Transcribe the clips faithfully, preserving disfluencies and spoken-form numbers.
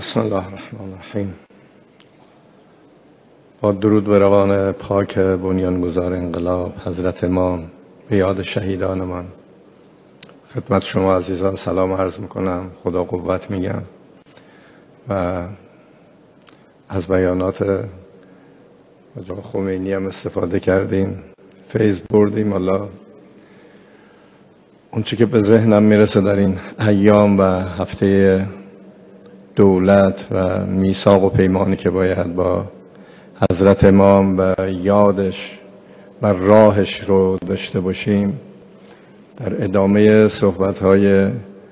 بسم الله الرحمن الرحیم. با درود به روان پاک بنیانگذار انقلاب حضرت امام، به یاد شهیدانمان، خدمت شما عزیزان سلام عرض میکنم، خدا قوت میگم و از بیانات آقای خمینی هم استفاده کردیم، فیض بردیم. الله اون چی که به ذهنم میرسه در این ایام و هفته دولت و میثاق و پیمانی که باید با حضرت امام و یادش و راهش رو داشته باشیم، در ادامه صحبت‌های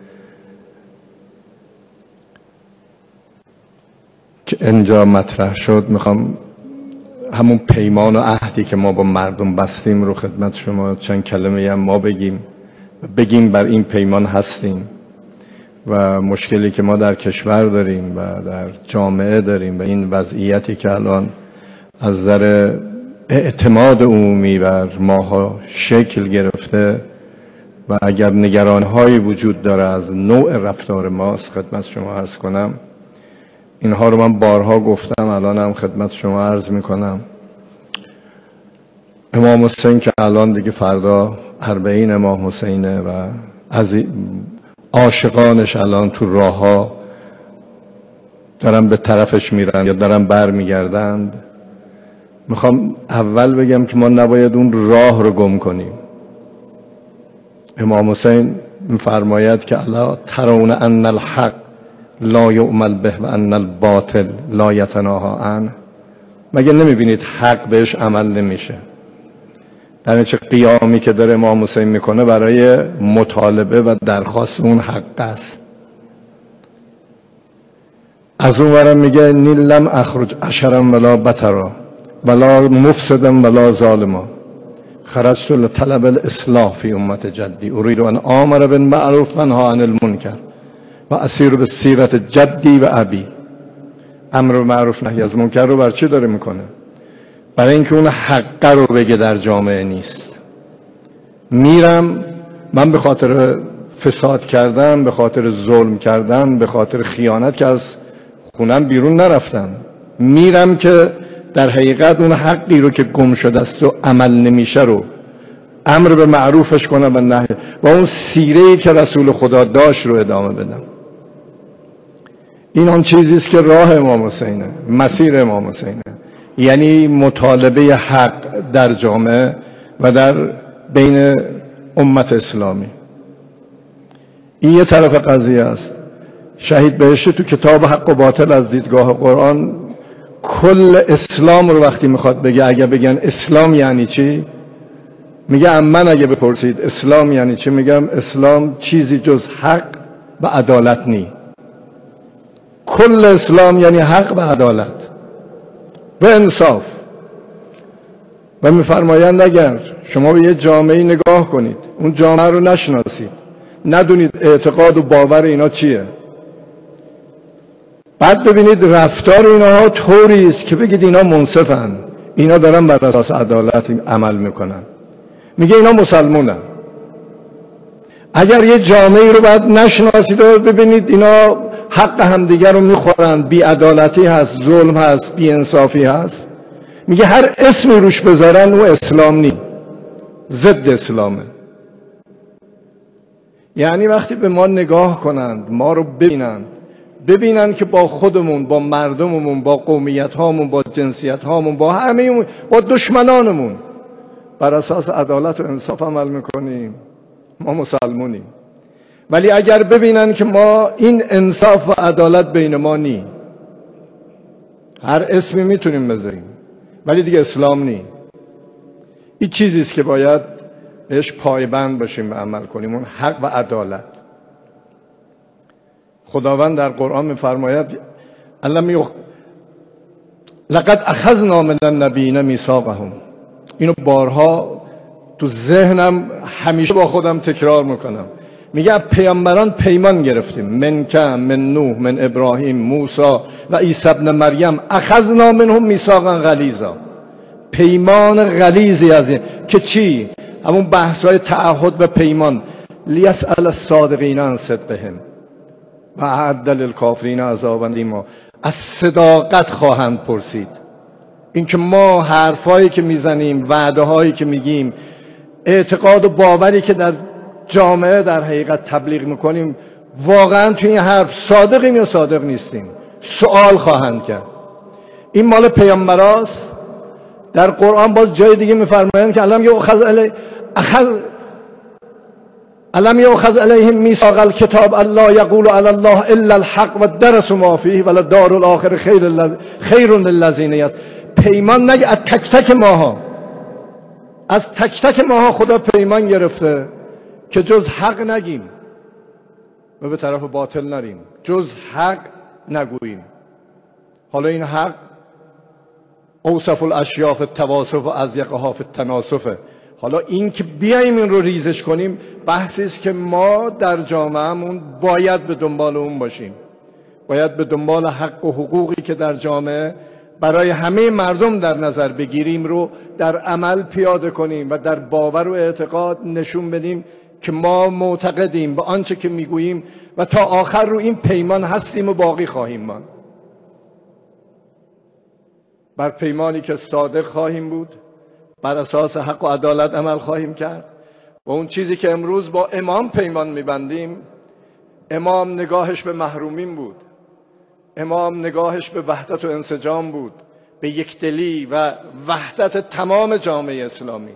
که اینجا مطرح شد میخوام همون پیمان و عهدی که ما با مردم بستیم رو خدمت شما چند کلمه هم ما بگیم و بگیم بر این پیمان هستیم و مشکلی که ما در کشور داریم و در جامعه داریم و این وضعیتی که الان از نظر اعتماد عمومی بر ماها شکل گرفته و اگر نگران‌هایی وجود داره از نوع رفتار ماست، خدمت شما عرض کنم. اینها رو من بارها گفتم، الان هم خدمت شما عرض میکنم. امام حسین که الان دیگه فردا اربعین امام حسینه و از عاشقانش الان تو راه ها دارن به طرفش میرن یا دارن بر میگردند. میخوام اول بگم که ما نباید اون راه رو گم کنیم. امام حسین میفرماید که الا ترون ان الحق لا یعمل به و ان الباطل لا یتناهی عنه. مگه نمیبینید حق بهش عمل نمیشه؟ در چه قیامی که داره امام حسین میکنه برای مطالبه و درخواست اون حق است. از اون ورم میگه نیل لم اخرج عشرا ولا بطرا ولا مفسدا ولا ظالما خرجت لطلب الاصلاح فی امت جدی اريد ان آمر بالمعروف و انهی عن المنکر و اسیر به سیرت جدی و ابی. امر معروف نهی از منکر رو بر چی داره میکنه؟ برای اینکه اون حق رو بگه در جامعه نیست. میرم من به خاطر فساد کردم، به خاطر ظلم کردم، به خاطر خیانت که از خونم بیرون نرفتم، میرم که در حقیقت اون حقی رو که گم شده است و عمل نمیشه رو امر به معروفش کنم و نهی و اون سیره‌ای که رسول خدا داشت رو ادامه بدم. این آن چیزی است که راه امام حسینه، مسیر امام حسینه، یعنی مطالبه حق در جامعه و در بین امت اسلامی. این یه طرف قضیه است. شهید بهشتی تو کتاب حق و باطل از دیدگاه قرآن کل اسلام رو وقتی میخواد بگه، اگه بگن اسلام یعنی چی، میگه من اگه بپرسید اسلام یعنی چی، میگم اسلام چیزی جز حق و عدالت نی. کل اسلام یعنی حق و عدالت و انصاف. و میفرمایند اگر شما به یه جامعه نگاه کنید، اون جامعه رو نشناسید، ندونید اعتقاد و باور اینا چیه، بعد ببینید رفتار اینا طوری است که بگید اینا منصفن، اینا دارن بر اساس عدالت عمل میکنن، میگه اینا مسلمونن. اگر یه جامعه رو باید نشناسید و ببینید اینا حق همدیگر رو میخورن، بی عدالتی هست، ظلم هست، بی انصافی هست، میگه هر اسمی روش بذارن او اسلام نی، ضد اسلامه. یعنی وقتی به ما نگاه کنند، ما رو ببینند، ببینن که با خودمون، با مردممون، با قومیت هامون، با جنسیت هامون، با همه، با دشمنانمون بر اساس عدالت و انصاف عمل میکنیم، ما مسلمونیم. ولی اگر ببینن که ما این انصاف و عدالت بین ما نی، هر اسمی میتونیم بذاریم ولی دیگه اسلام نی، این چیزیست که باید بهش پایبند باشیم و عمل کنیم، اون حق و عدالت. خداوند در قرآن میفرماید علم یخ... لقد اخذنا من النبیین میثاقهم. اینو بارها تو ذهنم همیشه با خودم تکرار میکنم. میگه پیامبران پیمان گرفتیم، من که من نوح، من ابراهیم، موسی و عیسی ابن مریم، اخذنا منهم میثاقا غلیظا. پیمان غلیظی از این که چی؟ همون بحث‌های تعهد و پیمان. لیسأل الصادقین عن صدقهم. و اعد للکافرین عذابا الیما. از صداقت خواهند پرسید. اینکه ما حرفایی که میزنیم، وعده هایی که میگیم، اعتقاد و باوری که در جامعه در حقیقت تبلیغ میکنیم، واقعا توی این حرف صادقیم یا صادق نیستیم؟ سوال خواهند کرد. این مال پیامبراست. در قرآن باز جای دیگه میفرمایند که الم یؤخذ علی اخذ الم یؤخذ علیهم میثاق الکتاب الا یقولوا علی الله الا الحق و درسوا ما فیه وللدار الاخره خیر خیر للذین. پیمان نگه از تک تک ماها، از تک تک ماها خدا پیمان گرفته که جز حق نگیم و به طرف باطل نریم، جز حق نگوییم. حالا این حق اوصف الاشیاء فی التواصف و اضیقها فی التناسف. حالا این که بیایم این رو ریزش کنیم بحثی است که ما در جامعهمون باید به دنبال اون باشیم، باید به دنبال حق و حقوقی که در جامعه برای همه مردم در نظر بگیریم رو در عمل پیاده کنیم و در باور و اعتقاد نشون بدیم که ما معتقدیم به آنچه که میگوییم و تا آخر رو این پیمان هستیم و باقی خواهیم ماند. بر پیمانی که صادق خواهیم بود، بر اساس حق و عدالت عمل خواهیم کرد. و اون چیزی که امروز با امام پیمان میبندیم، امام نگاهش به محرومین بود، امام نگاهش به وحدت و انسجام بود، به یکدلی و وحدت تمام جامعه اسلامی.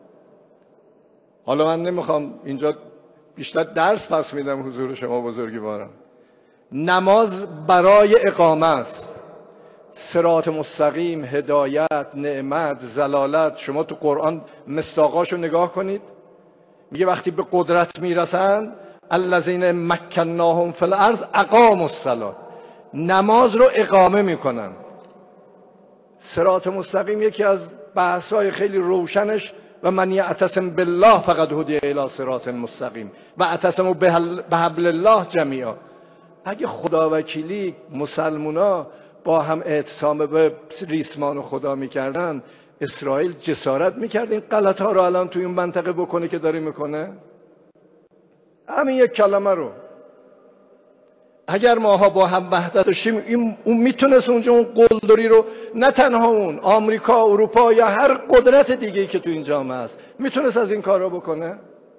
حالا من نمیخوام اینجا بیشتر درس پس میدم حضور شما بزرگواران. نماز برای اقامه است. صراط مستقیم، هدایت، نعمت، زلالت، شما تو قرآن مصداقاشو نگاه کنید. میگه وقتی به قدرت میرسن الذین مکناهم فی الارض اقاموا الصلاة، نماز رو اقامه میکنن. صراط مستقیم یکی از بحث‌های خیلی روشنش و من یعتصم بالله فقد هدی الی صراط مستقیم و اعتصموا بحبل الله جمیعا. اگه خداوکیلی مسلمونا با هم اعتصام به ریسمان خدا میکردن، اسرائیل جسارت میکرد این غلط ها رو الان توی اون منطقه بکنه که داره میکنه؟ همین یک کلمه رو اگر ماها با هم وحدت داشتیم، این اون میتونست اونجا اون قلدری رو، نه تنها اون، آمریکا، اروپا یا هر قدرت دیگه‌ای که تو این جامعه است، میتونست از این کارا بکنه؟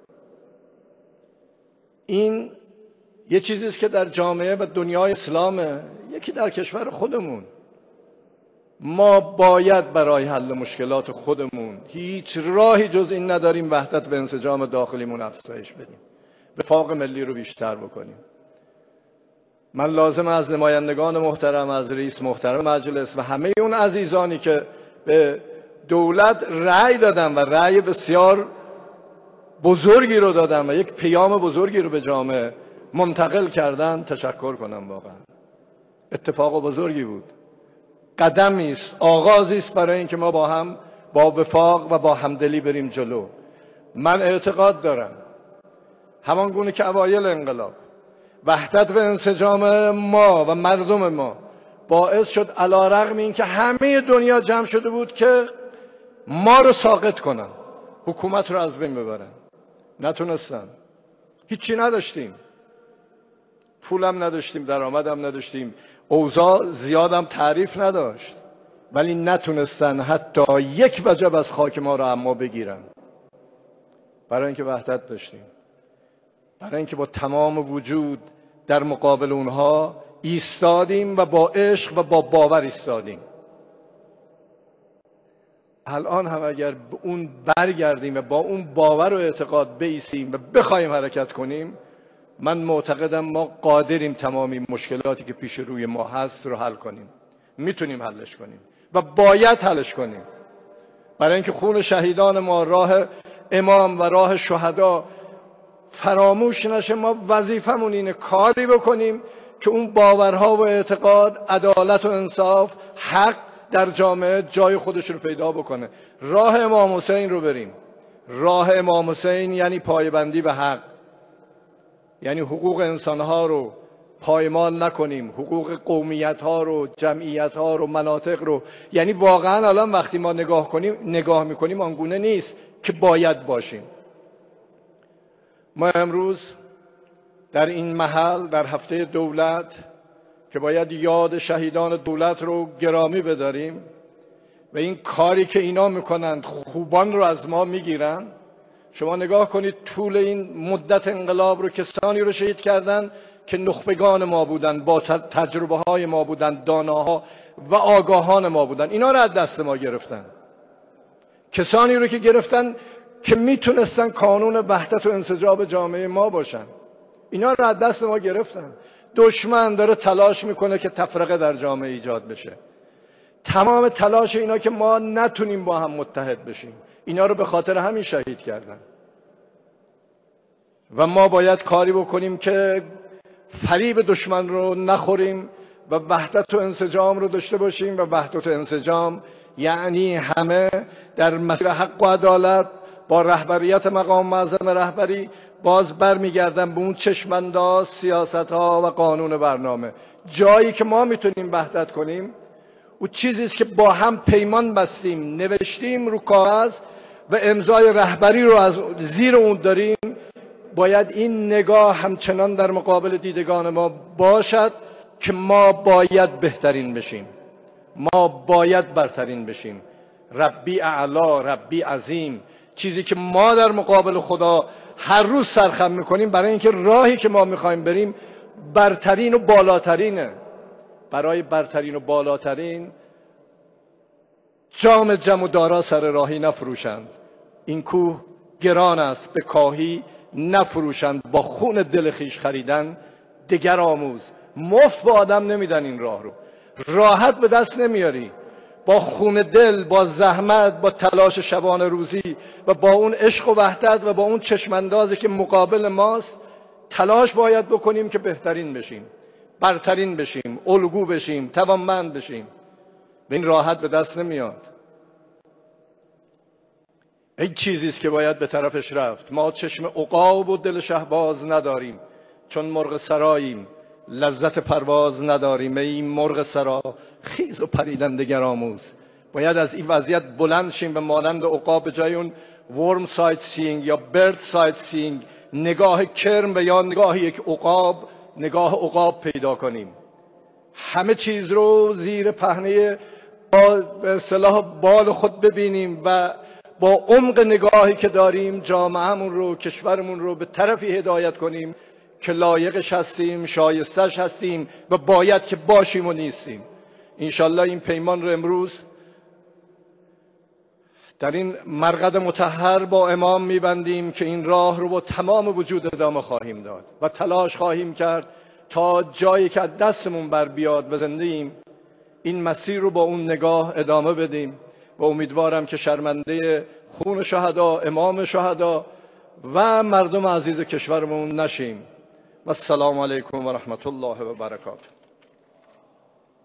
این یه چیزی است که در جامعه و دنیای اسلامه، یکی در کشور خودمون. ما باید برای حل مشکلات خودمون هیچ راهی جز این نداریم وحدت و انسجام داخلیمون افزایش بدیم، وفاق ملی رو بیشتر بکنیم. من لازم از نمایندگان محترم، از رئیس محترم مجلس و همه اون عزیزانی که به دولت رأی دادن و رأی بسیار بزرگی رو دادن و یک پیام بزرگی رو به جامعه منتقل کردن تشکر کنم. واقعا اتفاق بزرگی بود، قدمی است، آغازی است برای اینکه ما با هم با وفاق و با همدلی بریم جلو. من اعتقاد دارم همان گونه که اوایل انقلاب وحدت و انسجام ما و مردم ما باعث شد علیرغم اینکه همه دنیا جمع شده بود که ما رو ساقط کنن، حکومت رو از بین ببرن، نتونستن. هیچی نداشتیم، پولم نداشتیم، درآمدم نداشتیم، اوضاع زیادم تعریف نداشت، ولی نتونستن حتی یک وجب از خاک ما رو اما بگیرن. برای اینکه وحدت داشتیم، برای اینکه با تمام وجود در مقابل اونها ایستادیم و با عشق و با باور ایستادیم. الان هم اگر به اون برگردیم و با اون باور و اعتقاد بایستیم و بخوایم حرکت کنیم، من معتقدم ما قادریم تمامی مشکلاتی که پیش روی ما هست رو حل کنیم. میتونیم حلش کنیم و باید حلش کنیم، برای اینکه خون شهیدان ما، راه امام و راه شهدا فراموش نشه. ما وظیفمون اینه کاری بکنیم که اون باورها و اعتقاد، عدالت و انصاف، حق در جامعه جای خودش رو پیدا بکنه. راه امام حسین رو بریم. راه امام حسین یعنی پایبندی به حق، یعنی حقوق انسانها رو پایمال نکنیم، حقوق قومیت ها رو، جمعیت ها رو، مناطق رو. یعنی واقعا الان وقتی ما نگاه کنیم نگاه میکنیم آنگونه نیست که باید باشیم. ما امروز در این محل در هفته دولت که باید یاد شهیدان دولت رو گرامی بداریم و این کاری که اینا میکنند خوبان رو از ما میگیرن. شما نگاه کنید طول این مدت انقلاب رو کسانی رو شهید کردن که نخبگان ما بودن، با تجربه های ما بودن، داناها و آگاهان ما بودن. اینا رو از دست ما گرفتن. کسانی رو که گرفتن که میتونستن کانون وحدت و انسجام جامعه ما باشن، اینا رو از دست ما گرفتن. دشمن داره تلاش میکنه که تفرقه در جامعه ایجاد بشه. تمام تلاش اینا که ما نتونیم با هم متحد بشیم، اینا رو به خاطر همین شهید کردن. و ما باید کاری بکنیم که فریب دشمن رو نخوریم و وحدت و انسجام رو داشته باشیم. و وحدت و انسجام یعنی همه در مسیر حق و عدالت با رهبریت مقام معظم رهبری باز برمیگردن به اون چشمانداز سیاست ها و قانون برنامه. جایی که ما میتونیم وحدت کنیم اون چیزی است که با هم پیمان بستیم، نوشتیم رو کاغذ و امضای رهبری رو از زیر اون داریم. باید این نگاه همچنان در مقابل دیدگان ما باشد که ما باید بهترین بشیم، ما باید برترین بشیم. ربی اعلا، ربی عظیم، چیزی که ما در مقابل خدا هر روز سرخم میکنیم، برای اینکه راهی که ما میخوایم بریم برترین و بالاترینه. برای برترین و بالاترین جام جم و دارا سر راهی نفروشند. این کوه گران است به کاهی نفروشند. با خون دل خیش خریدن دگر آموز. مفت به آدم نمیدن این راه رو، راحت به دست نمیاری. با خون دل، با زحمت، با تلاش شبانه روزی و با اون عشق و وحدت و با اون چشماندازی که مقابل ماست تلاش باید بکنیم که بهترین بشیم، برترین بشیم، الگو بشیم، توانمند بشیم. و این راحت به دست نمیاد. این چیزی است که باید به طرفش رفت. ما چشم عقاب و دل شهباز نداریم، چون مرغ سراییم لذت پرواز نداریم. ای مرغ سرا خیز و پریدن دگر آموز. باید از این وضعیت بلند شیم و مانند عقاب به جای اون ورم سایت سینگ یا برد سایت سینگ نگاه کرم و یا نگاه یک عقاب، نگاه عقاب پیدا کنیم. همه چیز رو زیر پهنه به اصطلاح بال خود ببینیم و با عمق نگاهی که داریم جامعهمون رو، کشورمون رو به طرفی هدایت کنیم که لایقش هستیم، شایستش هستیم و باید که باشیم و نیستیم. انشالله این پیمان رو امروز در این مرقد مطهر با امام میبندیم که این راه رو با تمام وجود ادامه خواهیم داد و تلاش خواهیم کرد تا جایی که از دستمون بر بیاد و زنده ایم این مسیر رو با اون نگاه ادامه بدیم. و امیدوارم که شرمنده خون شهدا، امام شهدا و مردم عزیز کشورمون نشیم. و السلام علیکم و رحمت الله و برکاته.